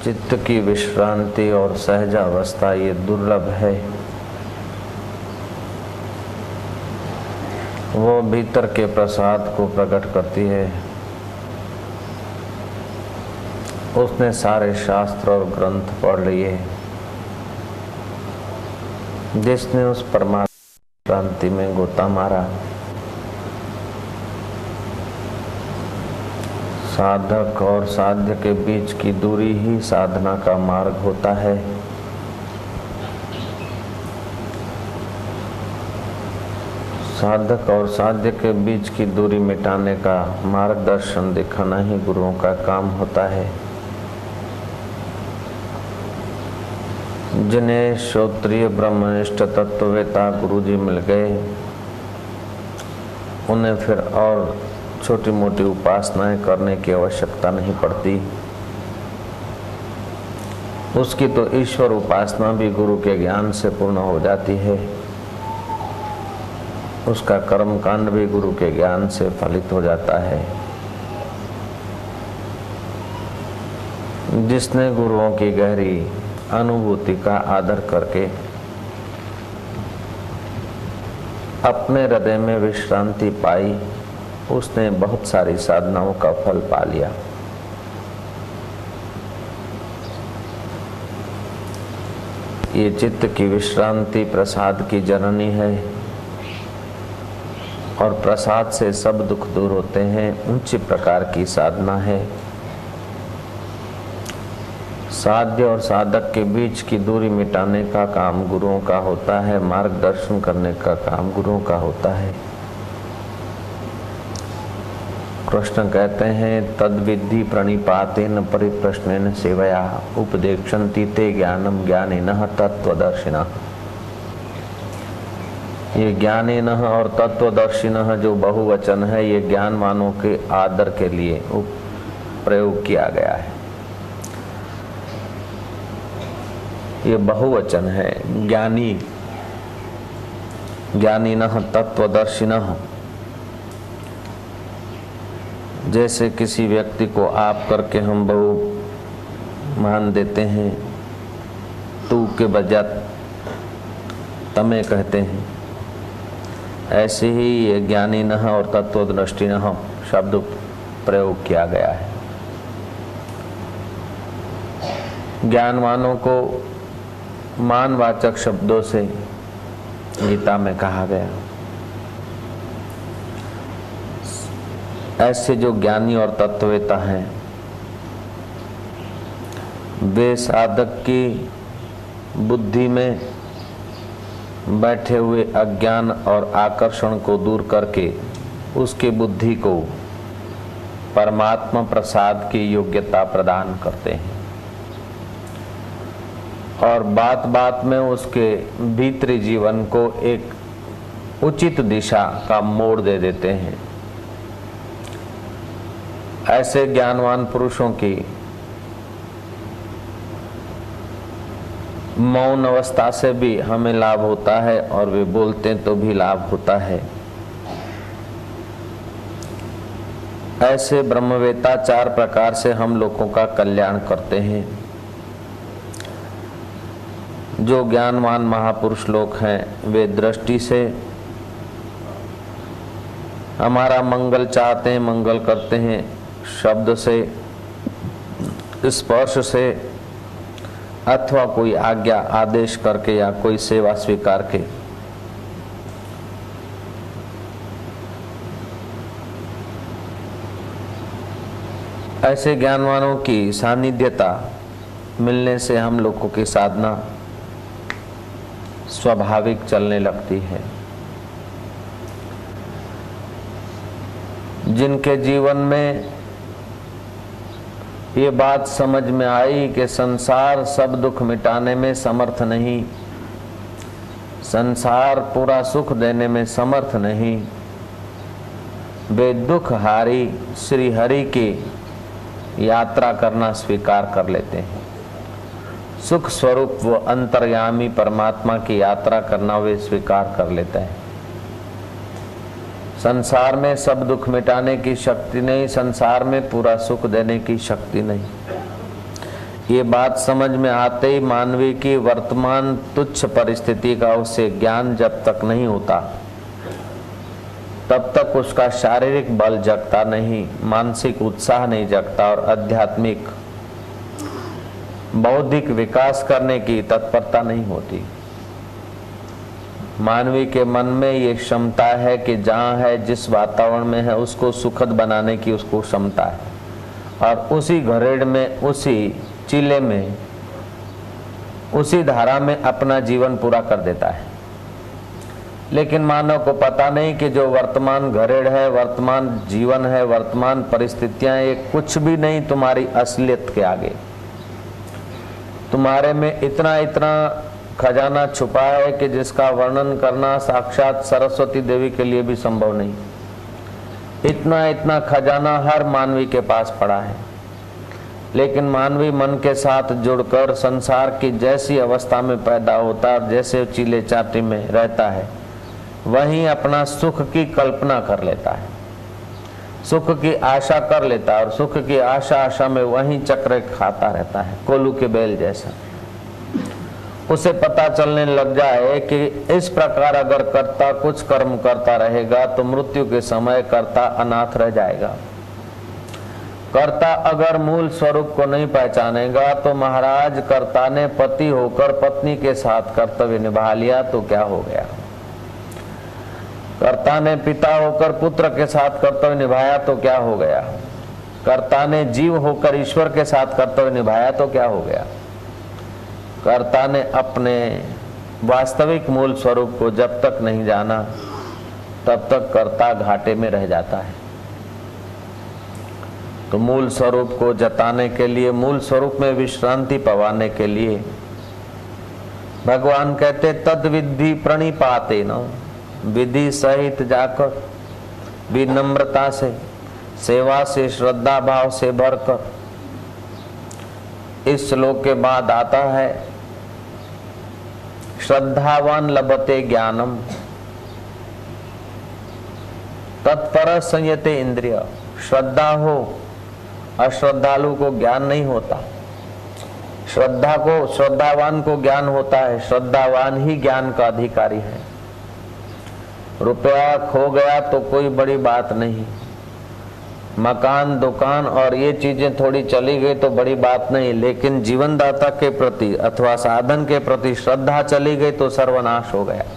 चित्त की विश्रांति और सहजावस्था ये दुर्लभ है। वो भीतर के प्रसाद को प्रकट करती है। उसने सारे शास्त्र और ग्रंथ पढ़ लिए। जिसने उस परमात्मा शांति में गोता मारा, साधक और साध्य के बीच की दूरी ही साधना का मार्ग होता है। साधक और साध्य के बीच की दूरी मिटाने का मार्गदर्शन दिखाना ही गुरुओं का काम होता है। जिन्हें श्रोत्रिय ब्रह्मनिष्ठ तत्ववेता गुरुजी मिल गए, उन्हें फिर और छोटी मोटी उपासनाएं करने की आवश्यकता नहीं पड़ती। उसकी तो ईश्वर उपासना भी गुरु के ज्ञान से पूर्ण हो जाती है। उसका कर्म कांड भी गुरु के ज्ञान से फलित हो जाता है। जिसने गुरुओं की गहरी अनुभूति का आदर करके अपने हृदय में विश्रांति पाई, उसने बहुत सारी साधनाओं का फल पा लिया। ये चित्त की विश्रांति प्रसाद की जननी है और प्रसाद से सब दुख दूर होते हैं। ऊंची प्रकार की साधना है। साध्य और साधक के बीच की दूरी मिटाने का काम गुरुओं का होता है। मार्गदर्शन करने का काम गुरुओं का होता है। कृष्ण कहते हैं, तद्विद्धि प्रणिपातेन परिप्रश्नेन सेवया उपदेक्षन्ति ते ज्ञानम ज्ञानिनः तत्वदर्शिनः। ये ज्ञानिनः और तत्वदर्शिनः जो बहुवचन है, ये ज्ञानवानों के आदर के लिए प्रयोग किया गया है। ये बहुवचन है। ज्ञानी, ज्ञानिनः तत्वदर्शिनः। जैसे किसी व्यक्ति को आप करके हम बहु मान देते हैं, तू के बजाय तमें कहते हैं, ऐसे ही ये ज्ञानिनः और तत्वदर्शिनः शब्द प्रयोग किया गया है। ज्ञानवानों को मानवाचक शब्दों से गीता में कहा गया। ऐसे जो ज्ञानी और तत्ववेता हैं, वे साधक की बुद्धि में बैठे हुए अज्ञान और आकर्षण को दूर करके उसकी बुद्धि को परमात्मा प्रसाद की योग्यता प्रदान करते हैं और बात बात में उसके भीतरी जीवन को एक उचित दिशा का मोड़ दे देते हैं। ऐसे ज्ञानवान पुरुषों की मौन अवस्था से भी हमें लाभ होता है और वे बोलते तो भी लाभ होता है। ऐसे ब्रह्मवेता चार प्रकार से हम लोगों का कल्याण करते हैं। जो ज्ञानवान महापुरुष लोग हैं, वे दृष्टि से हमारा मंगल चाहते हैं, मंगल करते हैं। शब्द से, स्पर्श से अथवा कोई आज्ञा आदेश करके या कोई सेवा स्वीकार के ऐसे ज्ञानवानों की सानिध्यता मिलने से हम लोगों की साधना स्वाभाविक चलने लगती है। जिनके जीवन में ये बात समझ में आई कि संसार सब दुख मिटाने में समर्थ नहीं, संसार पूरा सुख देने में समर्थ नहीं, वे दुख हारी श्री हरि की यात्रा करना स्वीकार कर लेते हैं। सुख स्वरूप वो अंतर्यामी परमात्मा की यात्रा करना वे स्वीकार कर लेते हैं। संसार में सब दुख मिटाने की शक्ति नहीं, संसार में पूरा सुख देने की शक्ति नहीं। ये बात समझ में आते ही मानवी की वर्तमान तुच्छ परिस्थिति का उसे ज्ञान जब तक नहीं होता तब तक उसका शारीरिक बल जगता नहीं, मानसिक उत्साह नहीं जगता और आध्यात्मिक बौद्धिक विकास करने की तत्परता नहीं होती। मानवी के मन में ये क्षमता है कि जहाँ है, जिस वातावरण में है, उसको सुखद बनाने की उसको क्षमता है और उसी घरेड़ में, उसी चीले में, उसी धारा में अपना जीवन पूरा कर देता है। लेकिन मानव को पता नहीं कि जो वर्तमान घरेड़ है, वर्तमान जीवन है, वर्तमान परिस्थितियां, ये कुछ भी नहीं तुम्हारी असलियत के आगे। तुम्हारे में इतना इतना खजाना छुपा है कि जिसका वर्णन करना साक्षात सरस्वती देवी के लिए भी संभव नहीं। इतना इतना खजाना हर मानवी के पास पड़ा है, लेकिन मानवी मन के साथ जुड़कर संसार की जैसी अवस्था में पैदा होता है और जैसे चीले चाटी में रहता है, वहीं अपना सुख की कल्पना कर लेता है, सुख की आशा कर लेता है और सुख की आशा में वहीं चक्र खाता रहता है, कोल्हू के बैल जैसा। उसे पता चलने लग जाए कि इस प्रकार अगर कर्ता कुछ कर्म करता रहेगा तो मृत्यु के समय कर्ता अनाथ रह जाएगा। कर्ता अगर मूल स्वरूप को नहीं पहचानेगा तो महाराज, कर्ता ने पति होकर पत्नी के साथ कर्तव्य निभा लिया तो क्या हो गया? कर्ता ने पिता होकर पुत्र के साथ कर्तव्य निभाया तो क्या हो गया? कर्ता ने जीव होकर ईश्वर के साथ कर्तव्य निभाया तो क्या हो गया? कर्ता ने अपने वास्तविक मूल स्वरूप को जब तक नहीं जाना तब तक कर्ता घाटे में रह जाता है। तो मूल स्वरूप को जताने के लिए, मूल स्वरूप में विश्रांति पवाने के लिए भगवान कहते तद विधि प्रणिपाते न, विधि सहित जाकर विनम्रता से, सेवा से, श्रद्धा भाव से भरकर। इस श्लोक के बाद आता है श्रद्धावान लभते ज्ञानम तत्पर संयते इंद्रिय। श्रद्धा हो, अश्रद्धालु को ज्ञान नहीं होता। श्रद्धावान को ज्ञान होता है। श्रद्धावान ही ज्ञान का अधिकारी है। रुपया खो गया तो कोई बड़ी बात नहीं, मकान, दुकान और ये चीजें थोड़ी चली गई तो बड़ी बात नहीं, लेकिन जीवनदाता के प्रति अथवा साधन के प्रति श्रद्धा चली गई तो सर्वनाश हो गया।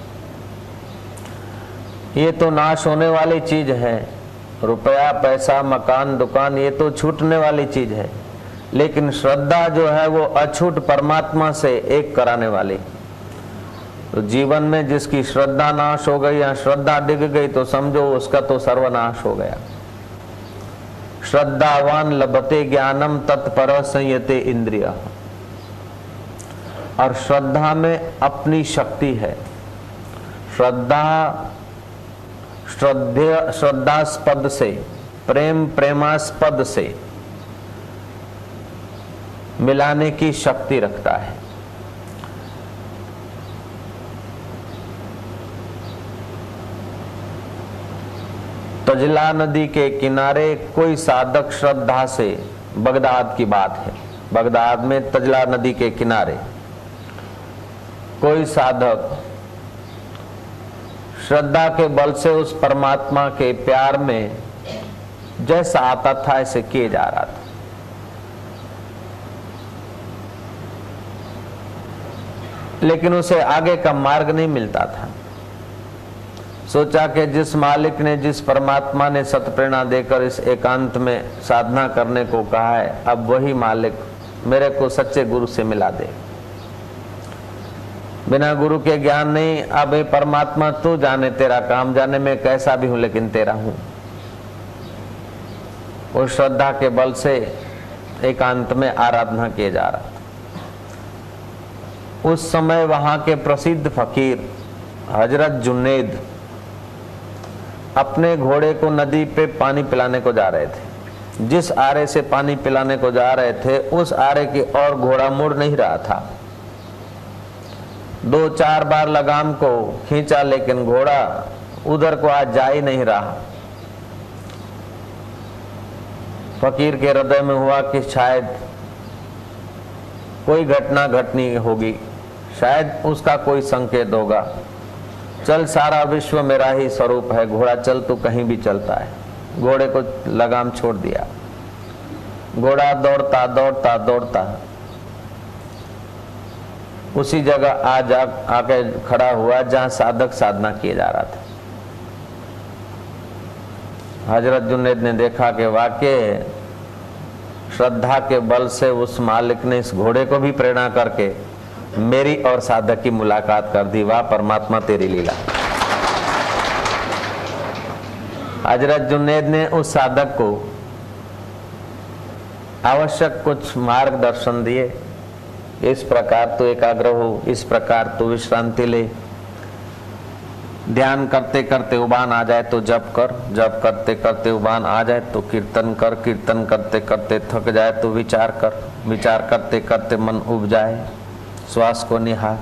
ये तो नाश होने वाली चीज है। रुपया, पैसा, मकान, दुकान ये तो छूटने वाली चीज है, लेकिन श्रद्धा जो है वो अछूट परमात्मा से एक कराने वाली। तो जीवन में जिसकी श्रद्धा नाश हो गई या श्रद्धा डिग गई तो समझो उसका तो सर्वनाश हो गया। श्रद्धावान लभते ज्ञानम तत्पर संयते इंद्रिय। और श्रद्धा में अपनी शक्ति है। श्रद्धास्पद से, प्रेमास्पद से मिलाने की शक्ति रखता है। तजला नदी के किनारे कोई साधक श्रद्धा से, बगदाद की बात है, बगदाद में तजला नदी के किनारे कोई साधक श्रद्धा के बल से उस परमात्मा के प्यार में जैसा आता था ऐसे किए जा रहा था। लेकिन उसे आगे का मार्ग नहीं मिलता था। सोचा कि जिस मालिक ने, जिस परमात्मा ने सत्प्रेरणा देकर इस एकांत में साधना करने को कहा है, अब वही मालिक मेरे को सच्चे गुरु से मिला दे। बिना गुरु के ज्ञान नहीं। अब ये परमात्मा तू जाने, तेरा काम जाने, मैं कैसा भी हूं लेकिन तेरा हूं। उस श्रद्धा के बल से एकांत में आराधना किए जा रहा था। उस समय वहां के प्रसिद्ध फकीर हजरत जुनैद अपने घोड़े को नदी पे पानी पिलाने को जा रहे थे। जिस आरे से पानी पिलाने को जा रहे थे उस आरे की ओर घोड़ा मुड़ नहीं रहा था। 2-4 बार लगाम को खींचा लेकिन घोड़ा उधर को आज जा ही नहीं रहा। फकीर के हृदय में हुआ कि शायद कोई घटना घटनी होगी, शायद उसका कोई संकेत होगा। चल, सारा विश्व मेरा ही स्वरूप है, घोड़ा चल तू कहीं भी चलता है। घोड़े को लगाम छोड़ दिया, घोड़ा दौड़ता दौड़ता दौड़ता उसी जगह आके खड़ा हुआ जहां साधक साधना किए जा रहा था। हजरत जुनैद ने देखा कि वाकई श्रद्धा के बल से उस मालिक ने इस घोड़े को भी प्रेरणा करके मेरी और साधक की मुलाकात कर दी। वाह परमात्मा तेरी लीला। हजरत जुनैद ने उस साधक को आवश्यक कुछ मार्गदर्शन दिए। इस प्रकार तो एकाग्र हो, इस प्रकार तो विश्रांति ले, ध्यान करते करते उबान आ जाए तो जप कर, जप करते करते उबान आ जाए तो कीर्तन कर, कीर्तन करते करते थक जाए तो विचार कर, विचार करते करते मन उब जाए श्वास को निहार।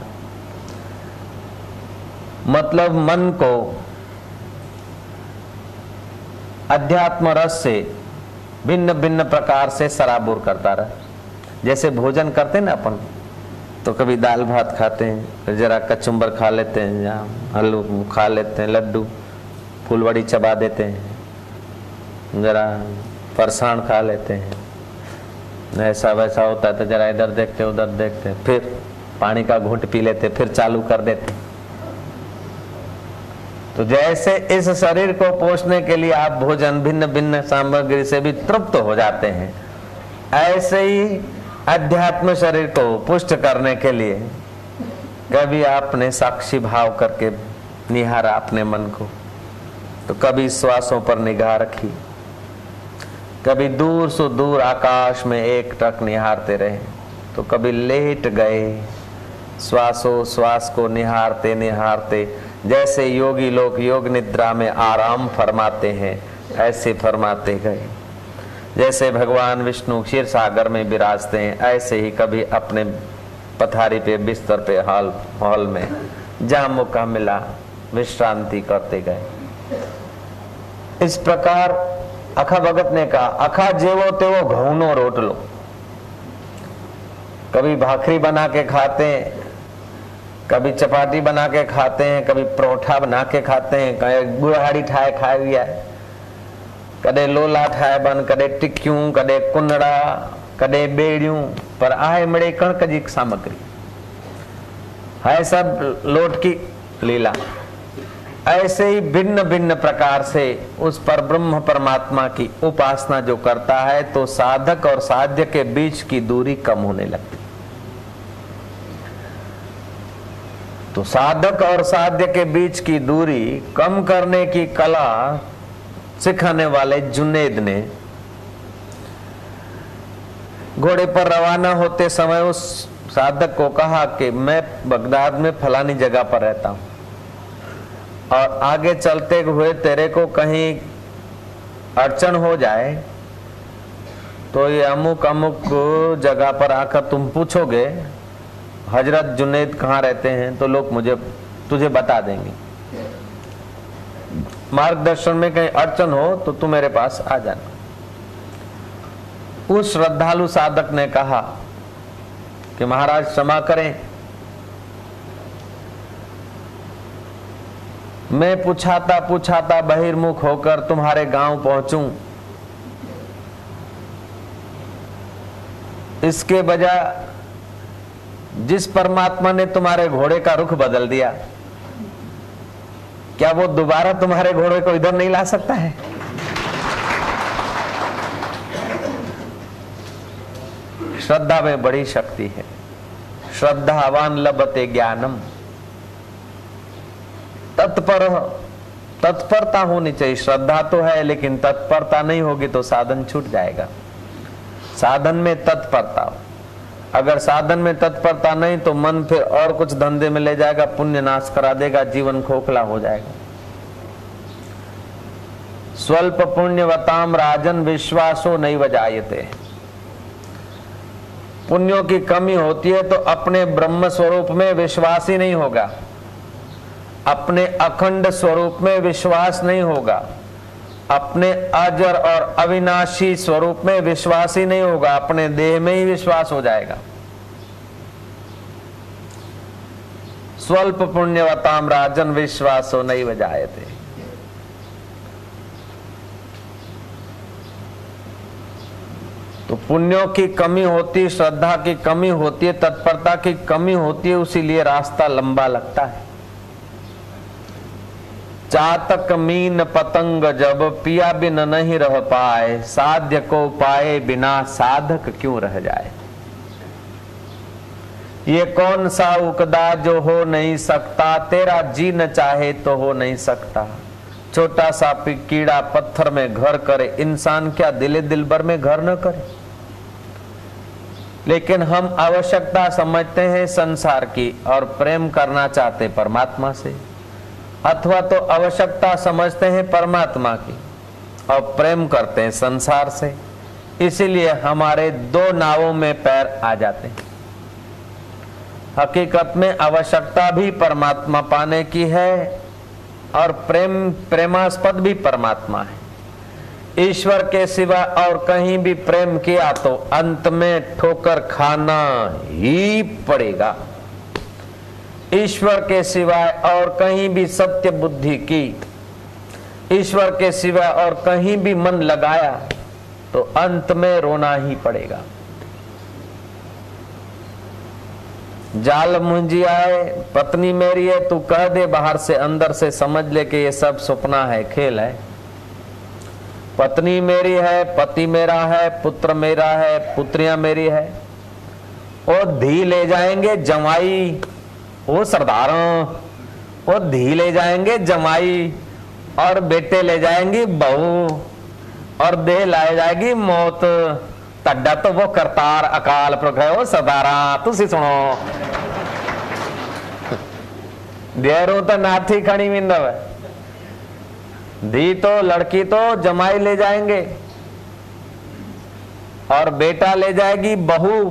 मतलब मन को अध्यात्म रस से भिन्न भिन्न प्रकार से सराबोर करता रहे। जैसे भोजन करते ना अपन, तो कभी दाल भात खाते हैं, फिर जरा कचुम्बर खा लेते हैं, या हलवा खा लेते हैं, लड्डू फूलवड़ी चबा देते हैं, जरा फरसाण खा लेते हैं, ऐसा वैसा होता है तो जरा इधर देखते उधर देखते, फिर पानी का घूंट पी लेते, फिर चालू कर देते। तो जैसे इस शरीर को पोषने के लिए आप भोजन भिन्न भिन्न सामग्री से भी तृप्त हो जाते हैं, ऐसे ही अध्यात्म शरीर को पुष्ट करने के लिए कभी आपने साक्षी भाव करके निहारा अपने मन को, तो कभी श्वासों पर निगाह रखी, कभी दूर से दूर आकाश में एक टक निहारते रहे, तो कभी लेट गए श्वासों श्वास को निहारते निहारते। जैसे योगी लोग योग निद्रा में आराम फरमाते हैं, ऐसे फरमाते गए। जैसे भगवान विष्णु क्षीर सागर में विराजते हैं, ऐसे ही कभी अपने पथारी पे बिस्तर पे हॉल में जहां मौका मिला विश्रांति करते गए। इस प्रकार अखा भगत ने कहा, अखा जेवो तेवो घऊनो रोटलो। कभी भाखरी बना के खाते हैं, कभी चपाटी बना के खाते हैं, कभी परोठा बना के खाते हैं, कहीं गुड़हाड़ी ठाए खाए हुआ है, कदे लोला ठाए बन, कदे टिक्कियूं, कदे कुनड़ा, कदे बेड़ियूं, पर आहे मिड़े कणक जी सामग्री है, सब लोट की लीला। ऐसे ही भिन्न भिन्न प्रकार से उस पर ब्रह्म परमात्मा की उपासना जो करता है, तो साधक और साध्य के बीच की दूरी कम होने लगती। तो साधक और साध्य के बीच की दूरी कम करने की कला सिखाने वाले जुनैद ने घोड़े पर रवाना होते समय उस साधक को कहा कि मैं बगदाद में फलानी जगह पर रहता हूं, और आगे चलते हुए तेरे को कहीं अड़चन हो जाए तो ये अमुक अमुक जगह पर आकर तुम पूछोगे हजरत जुनैद कहाँ रहते हैं, तो लोग तुझे बता देंगे। मार्गदर्शन में कहीं अड़चन हो तो तू मेरे पास आ जाना। उस श्रद्धालु साधक ने कहा कि महाराज क्षमा करें, मैं पूछाता पूछाता बहिर्मुख होकर तुम्हारे गांव पहुंचूं, इसके बजाय जिस परमात्मा ने तुम्हारे घोड़े का रुख बदल दिया, क्या वो दोबारा तुम्हारे घोड़े को इधर नहीं ला सकता है? श्रद्धा में बड़ी शक्ति है। श्रद्धावान लभते ज्ञानम। तत्परता होनी चाहिए। श्रद्धा तो है लेकिन तत्परता नहीं होगी तो साधन छूट जाएगा। साधन में तत्परता हो। अगर साधन में तत्परता नहीं तो मन फिर और कुछ धंधे में ले जाएगा, पुण्य नाश करा देगा, जीवन खोखला हो जाएगा। स्वल्प पुण्यवताम राजन विश्वासो नहीं वजायते। पुण्यों की कमी होती है तो अपने ब्रह्म स्वरूप में विश्वास ही नहीं होगा, अपने अखंड स्वरूप में विश्वास नहीं होगा, अपने अजर और अविनाशी स्वरूप में विश्वास ही नहीं होगा, अपने देह में ही विश्वास हो जाएगा। स्वल्प पुण्यवताम राजन विश्वासो नैव जायते। तो पुण्यों की कमी होती है, श्रद्धा की कमी होती है, तत्परता की कमी होती है, उसीलिए रास्ता लंबा लगता है। चातक मीन पतंग जब पिया बिन नहीं रह पाए, साध्य को पाए बिना साधक क्यों रह जाए। ये कौन सा उकदा जो हो नहीं सकता, तेरा जी न चाहे तो हो नहीं सकता। छोटा सा कीड़ा पत्थर में घर करे, इंसान क्या दिले दिलबर में घर न करे। लेकिन हम आवश्यकता समझते हैं संसार की और प्रेम करना चाहते परमात्मा से, अथवा तो आवश्यकता समझते हैं परमात्मा की और प्रेम करते हैं संसार से। इसीलिए हमारे दो नावों में पैर आ जाते हैं। हकीकत में आवश्यकता भी परमात्मा पाने की है और प्रेमास्पद भी परमात्मा है। ईश्वर के सिवा और कहीं भी प्रेम किया तो अंत में ठोकर खाना ही पड़ेगा। ईश्वर के सिवाय और कहीं भी सत्य बुद्धि की, ईश्वर के सिवा और कहीं भी मन लगाया तो अंत में रोना ही पड़ेगा। जाल मुंजी आए, पत्नी मेरी है, तू कह दे बाहर से, अंदर से समझ ले कि ये सब सपना है, खेल है। पत्नी मेरी है, पति मेरा है, पुत्र मेरा है, पुत्रियां मेरी है। ओ धी ले जाएंगे जमाई, ओ सरदारों, ओ धी ले जाएंगे जमाई, और बेटे ले जाएंगी बहू, और देह लाई जाएगी मौत। तड्डा तो वो करतार अकाल पुरख है। ओ सरदारा तुसी सुनो, देरों तो नाथी खड़ी विंदव, धी तो लड़की तो जमाई ले जाएंगे, और बेटा ले जाएगी बहू,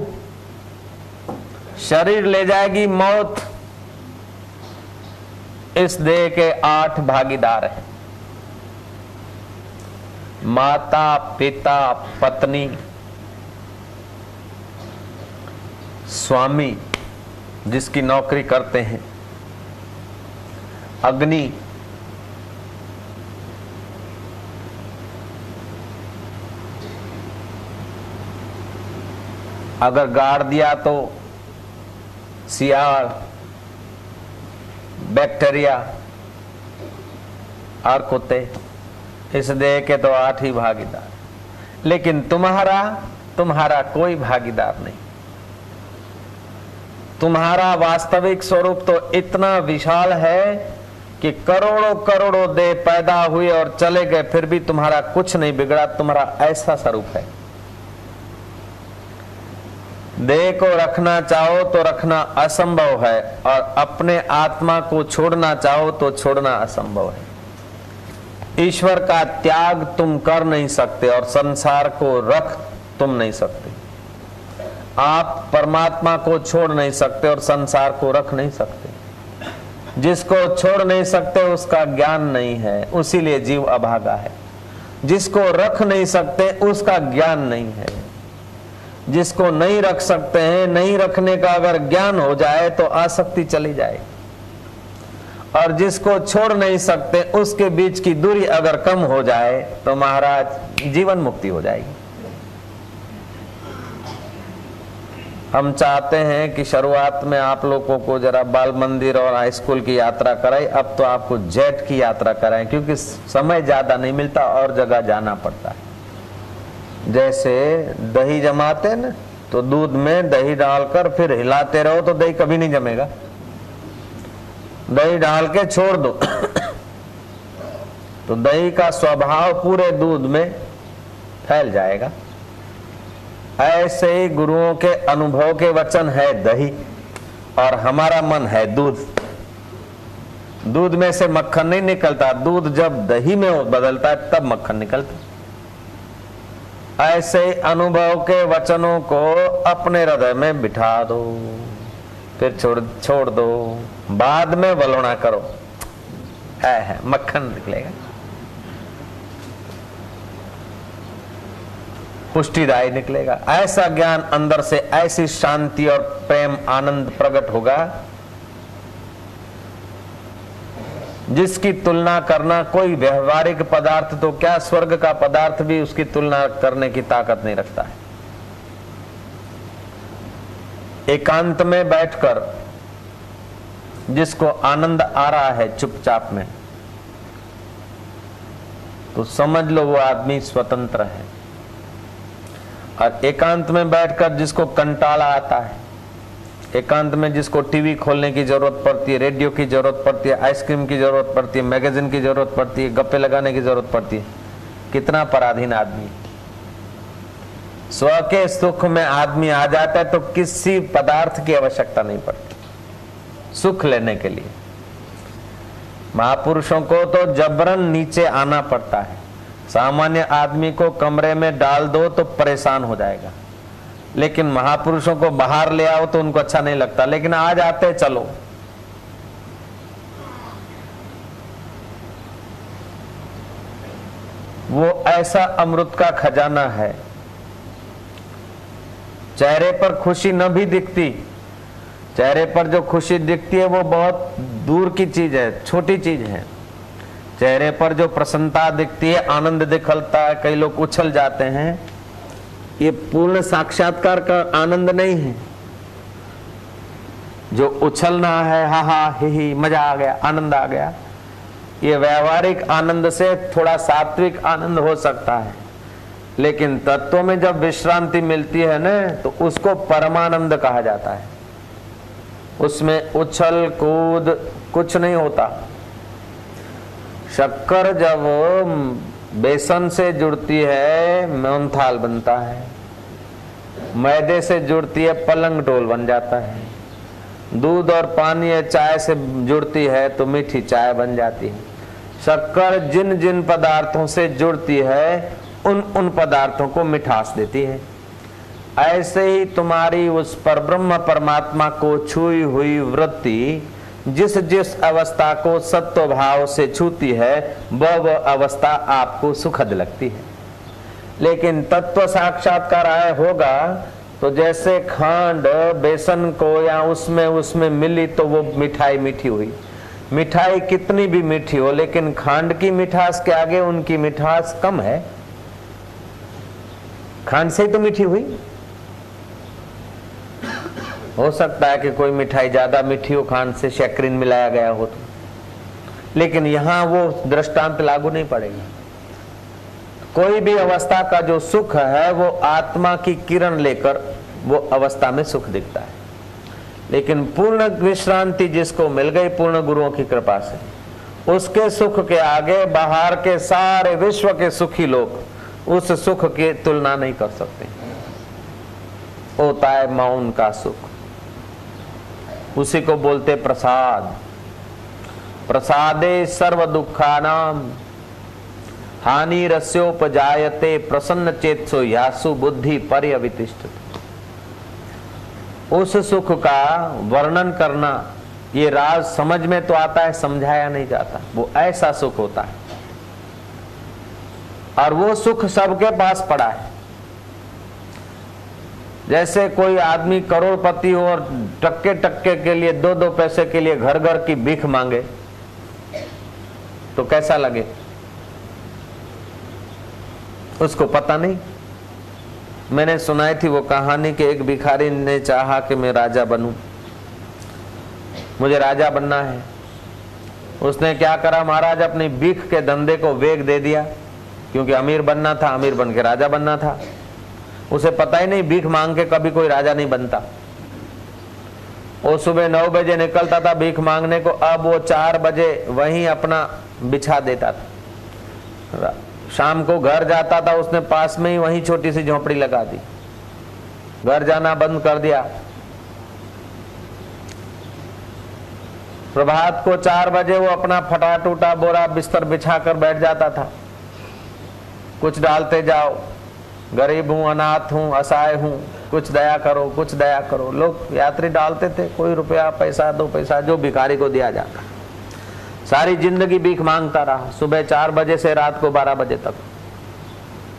शरीर ले जाएगी मौत। इस देह के 8 भागीदार हैं, माता, पिता, पत्नी, स्वामी जिसकी नौकरी करते हैं, अग्नि, अगर गाड़ दिया तो सियार, बैक्टीरिया और कुत्ते। इस देह के तो 8 ही भागीदार, लेकिन तुम्हारा कोई भागीदार नहीं। तुम्हारा वास्तविक स्वरूप तो इतना विशाल है कि करोड़ों करोड़ों देह पैदा हुए और चले गए, फिर भी तुम्हारा कुछ नहीं बिगड़ा। तुम्हारा ऐसा स्वरूप है। देह को रखना चाहो तो रखना असंभव है, और अपने आत्मा को छोड़ना चाहो तो छोड़ना असंभव है। ईश्वर का त्याग तुम कर नहीं सकते और संसार को रख तुम नहीं सकते। आप परमात्मा को छोड़ नहीं सकते और संसार को रख नहीं सकते। जिसको छोड़ नहीं सकते उसका ज्ञान नहीं है, उसीलिए जीव अभागा है। जिसको रख नहीं सकते उसका ज्ञान नहीं है। जिसको नहीं रख सकते हैं, नहीं रखने का अगर ज्ञान हो जाए तो आसक्ति चली जाए, और जिसको छोड़ नहीं सकते उसके बीच की दूरी अगर कम हो जाए तो महाराज जीवन मुक्ति हो जाएगी। हम चाहते हैं कि शुरुआत में आप लोगों को जरा बाल मंदिर और हाई स्कूल की यात्रा कराएं। अब तो आपको जेट की यात्रा कराएं, क्योंकि समय ज्यादा नहीं मिलता और जगह जाना पड़ता है। जैसे दही जमाते न, तो दूध में दही डालकर फिर हिलाते रहो तो दही कभी नहीं जमेगा। दही डाल के छोड़ दो तो दही का स्वभाव पूरे दूध में फैल जाएगा। ऐसे ही गुरुओं के अनुभव के वचन है दही, और हमारा मन है दूध। दूध में से मक्खन नहीं निकलता, दूध जब दही में बदलता है तब मक्खन निकलता। ऐसे अनुभव के वचनों को अपने हृदय में बिठा दो, फिर छोड़ दो, बाद में वलोना करो, है मक्खन निकलेगा, पुष्टिदायी निकलेगा। ऐसा ज्ञान अंदर से, ऐसी शांति और प्रेम आनंद प्रकट होगा जिसकी तुलना करना कोई व्यवहारिक पदार्थ तो क्या, स्वर्ग का पदार्थ भी उसकी तुलना करने की ताकत नहीं रखता है। एकांत में बैठकर जिसको आनंद आ रहा है चुपचाप में, तो समझ लो वो आदमी स्वतंत्र है। और एकांत में बैठकर जिसको कंटाला आता है, एकांत में जिसको टीवी खोलने की जरूरत पड़ती है, रेडियो की जरूरत पड़ती है, आइसक्रीम की जरूरत पड़ती है, मैगजीन की जरूरत पड़ती है, गप्पे लगाने की जरूरत पड़ती है, कितना पराधीन आदमी। स्व के सुख में आदमी आ जाता है तो किसी पदार्थ की आवश्यकता नहीं पड़ती सुख लेने के लिए। महापुरुषों को तो जबरन नीचे आना पड़ता है। सामान्य आदमी को कमरे में डाल दो तो परेशान हो जाएगा, लेकिन महापुरुषों को बाहर ले आओ तो उनको अच्छा नहीं लगता, लेकिन आ जाते चलो। वो ऐसा अमृत का खजाना है, चेहरे पर खुशी न भी दिखती, चेहरे पर जो खुशी दिखती है वो बहुत दूर की चीज है, छोटी चीज है। चेहरे पर जो प्रसन्नता दिखती है, आनंद दिखलता है, कई लोग उछल जाते हैं, ये पूर्ण साक्षात्कार का आनंद नहीं है। जो उछलना है, हा हा ही मजा आ गया, आनंद आ गया, ये व्यवहारिक आनंद से थोड़ा सात्विक आनंद हो सकता है, लेकिन तत्व में जब विश्रांति मिलती है ना तो उसको परमानंद कहा जाता है। उसमें उछल कूद कुछ नहीं होता। शक्कर जब बेसन से जुड़ती है मोहनथाल बनता है, मैदे से जुड़ती है पलंग टोल बन जाता है, दूध और पानी या चाय से जुड़ती है तो मीठी चाय बन जाती है। शक्कर जिन जिन पदार्थों से जुड़ती है उन उन पदार्थों को मिठास देती है। ऐसे ही तुम्हारी उस परब्रह्म परमात्मा को छुई हुई वृत्ति जिस जिस अवस्था को सत्व भाव से छूती है वह अवस्था आपको सुखद लगती है। लेकिन तत्व साक्षात्कार आए होगा तो जैसे खांड बेसन को या उसमें मिली तो वो मिठाई मीठी हुई। मिठाई कितनी भी मीठी हो, लेकिन खांड की मिठास के आगे उनकी मिठास कम है। खांड से ही तो मीठी हुई। हो सकता है कि कोई मिठाई ज्यादा मीठी हो, खांड से शक्करीन मिलाया गया हो तो, लेकिन यहां वो दृष्टांत लागू नहीं पड़ेगा। कोई भी अवस्था का जो सुख है वो आत्मा की किरण लेकर वो अवस्था में सुख दिखता है। लेकिन पूर्ण विश्रांति जिसको मिल गई पूर्ण गुरुओं की कृपा से, उसके सुख के आगे बाहर के सारे विश्व के सुखी लोग उस सुख की तुलना नहीं कर सकते। होता है मौन का सुख, उसी को बोलते प्रसाद। प्रसादे सर्व दुखानाम हानि रस्योपजायते प्रसन्न चेतसो यासु बुद्धि पर्यवितिष्ठति। उस सुख का वर्णन करना ये राज समझ में तो आता है, समझाया नहीं जाता। वो ऐसा सुख होता है और वो सुख सबके पास पड़ा है। जैसे कोई आदमी करोड़पति हो और टक्के टक्के के लिए 2-2 पैसे के लिए घर घर की भीख मांगे तो कैसा लगे? उसको पता नहीं। मैंने सुनाई थी वो कहानी कि एक भिखारी ने चाहा कि मैं राजा बनूं, मुझे राजा बनना है। उसने क्या करा, महाराज अपनी भीख के धंधे को वेग दे दिया, क्योंकि अमीर बनना था, अमीर बन के राजा बनना था। उसे पता ही नहीं भीख मांग के कभी कोई राजा नहीं बनता। वो सुबह 9 बजे निकलता था भीख मांगने को, अब वो 4 बजे वहीं अपना बिछा देता था। शाम को घर जाता था, उसने पास में ही वहीं छोटी सी झोपड़ी लगा दी, घर जाना बंद कर दिया। प्रभात को 4 बजे वो अपना फटा टूटा बोरा बिस्तर बिछा कर बैठ जाता था। कुछ डालते जाओ, गरीब हूं, अनाथ हूं, असहाय हूं, कुछ दया करो, कुछ दया करो। लोग यात्री डालते थे, कोई रुपया पैसा 2 पैसा जो भिखारी को दिया जाता। सारी जिंदगी भीख मांगता रहा, सुबह 4 बजे से रात को 12 बजे तक।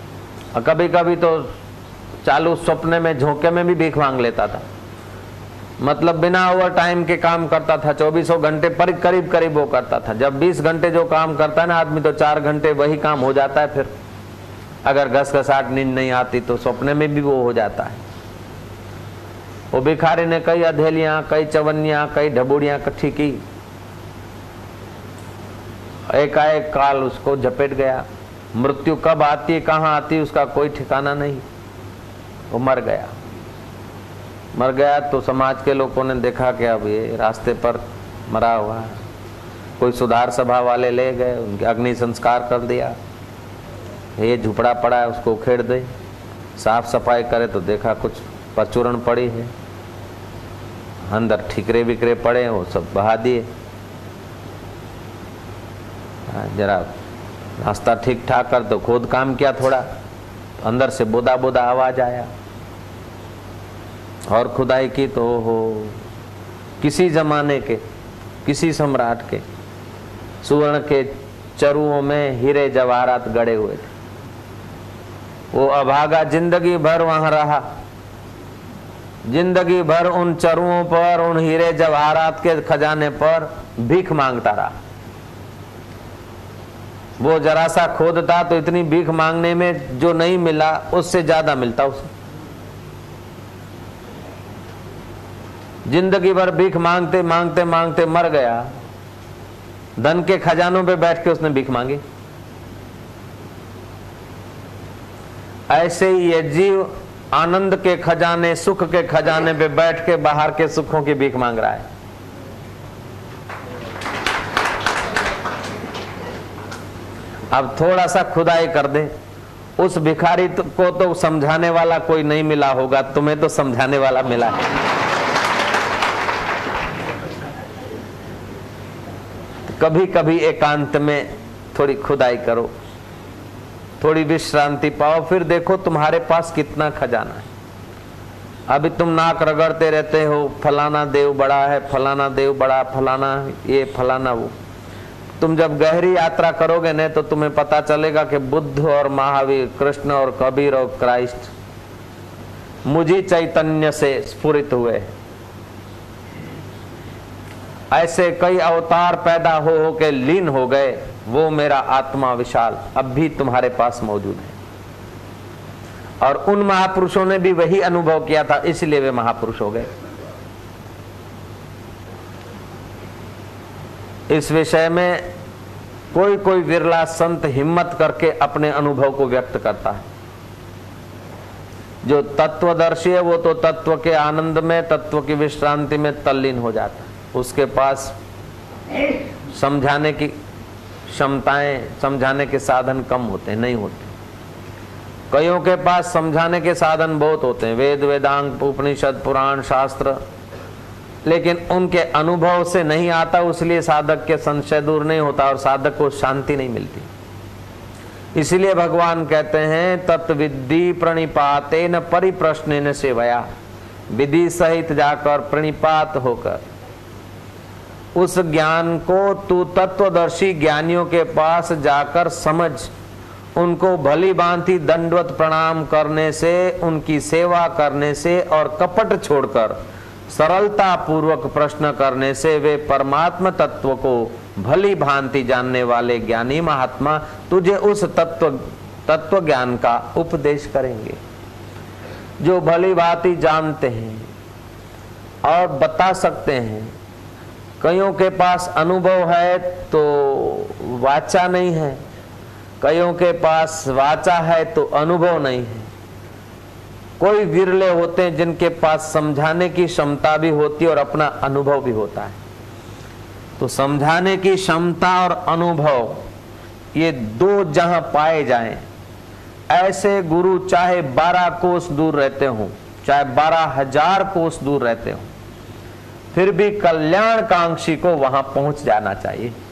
और कभी कभी तो चालू सपने में झोंके में भी भीख मांग लेता था। मतलब बिना ओवर टाइम के काम करता था, 24 घंटे पर करीब करीब वो करता था। जब 20 घंटे जो काम करता है ना आदमी, तो 4 घंटे वही काम हो जाता है। फिर अगर घसघसाहट नींद नहीं आती तो सपने में भी वो हो जाता है। वो भिखारी ने कई अधेलियां, कई चवन्नियां, कई ढबूड़ियां इकट्ठी की, एकाएक काल उसको झपेट गया। मृत्यु कब आती है, कहाँ आती है, उसका कोई ठिकाना नहीं। वो मर गया। मर गया तो समाज के लोगों ने देखा कि अब ये रास्ते पर मरा हुआ है। कोई सुधार सभा वाले ले गए, उनके अग्नि संस्कार कर दिया। ये झुपड़ा पड़ा है, उसको उखेड़ दे। साफ सफाई करे तो देखा कुछ परचूरण पड़ी है, अंदर ठिकरे बिकरे पड़े हैं, वो सब बहा दिए। जरा रास्ता ठीक ठाक कर तो खोद काम किया थोड़ा, अंदर से बोदा बोदा आवाज आया। और खुदाई की तो हो किसी जमाने के किसी सम्राट के सुवर्ण के चरुओं में हीरे जवाहरात गड़े हुए थे। वो अभागा जिंदगी भर वहां रहा, जिंदगी भर उन चरुओं पर, उन हीरे जवाहरात के खजाने पर भीख मांगता रहा। वो जरा सा खोदता तो इतनी भीख मांगने में जो नहीं मिला उससे ज्यादा मिलता उसे। जिंदगी भर भीख मांगते मांगते मांगते मर गया। धन के खजानों पे बैठ के उसने भीख मांगी। ऐसे ही ये जीव आनंद के खजाने, सुख के खजाने पे बैठ के बाहर के सुखों की भीख मांग रहा है। अब थोड़ा सा खुदाई कर दे, उस भिखारी को तो समझाने वाला कोई नहीं मिला होगा, तुम्हें तो समझाने वाला मिला है। कभी कभी एकांत में थोड़ी खुदाई करो, थोड़ी विश्रांति पाओ, फिर देखो तुम्हारे पास कितना खजाना है। अभी तुम नाक रगड़ते रहते हो, फलाना देव बड़ा है, फलाना देव बड़ा, फलाना ये फलाना वो। तुम जब गहरी यात्रा करोगे न तो तुम्हें पता चलेगा कि बुद्ध और महावीर, कृष्ण और कबीर और क्राइस्ट मुझी चैतन्य से स्फुरित हुए। ऐसे कई अवतार पैदा हो के लीन हो गए। वो मेरा आत्मा विशाल अब भी तुम्हारे पास मौजूद है। और उन महापुरुषों ने भी वही अनुभव किया था, इसलिए वे महापुरुष हो गए। इस विषय में कोई कोई विरला संत हिम्मत करके अपने अनुभव को व्यक्त करता है। जो तत्वदर्शी है वो तो तत्व के आनंद में, तत्व की विश्रांति में तल्लीन हो जाता है। उसके पास समझाने की क्षमताएं, समझाने के साधन कम होते हैं, नहीं होते। कईयों के पास समझाने के साधन बहुत होते हैं, वेद, वेदांग, उपनिषद, पुराण, शास्त्र, लेकिन उनके अनुभव से नहीं आता, इसलिए साधक के संशय दूर नहीं होता और साधक को शांति नहीं मिलती। इसलिए भगवान कहते हैं तत्विद्धि प्रणिपातेन परिप्रश्नेन सेवया, विधि सहित जाकर प्रणिपात होकर उस ज्ञान को तू तत्वदर्शी ज्ञानियों के पास जाकर समझ, उनको भली भांति दंडवत प्रणाम करने से, उनकी सेवा करने से और कपट छोड़कर सरलता पूर्वक प्रश्न करने से वे परमात्म तत्व को भली भांति जानने वाले ज्ञानी महात्मा तुझे उस तत्व ज्ञान का उपदेश करेंगे। जो भली भांति जानते हैं और बता सकते हैं। कईयों के पास अनुभव है तो वाचा नहीं है, कईयों के पास वाचा है तो अनुभव नहीं है। कोई विरले होते हैं जिनके पास समझाने की क्षमता भी होती है और अपना अनुभव भी होता है। तो समझाने की क्षमता और अनुभव ये दो जहां पाए जाएं, ऐसे गुरु चाहे 12 कोस दूर रहते हों, चाहे 12,000 कोस दूर रहते हों, फिर भी कल्याणकांक्षी को वहां पहुंच जाना चाहिए।